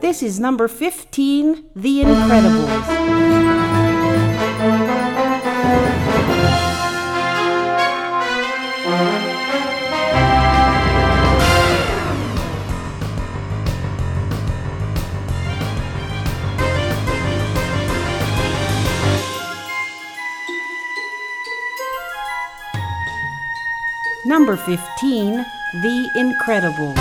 This is number 15, The Incredibles. Number 15, The Incredibles.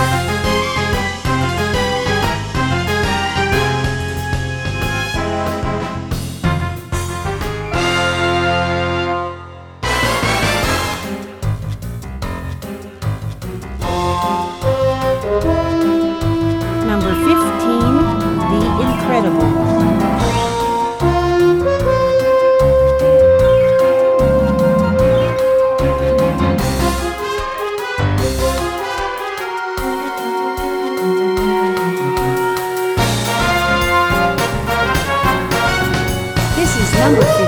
Number 15, The Incredibles. This is number 15.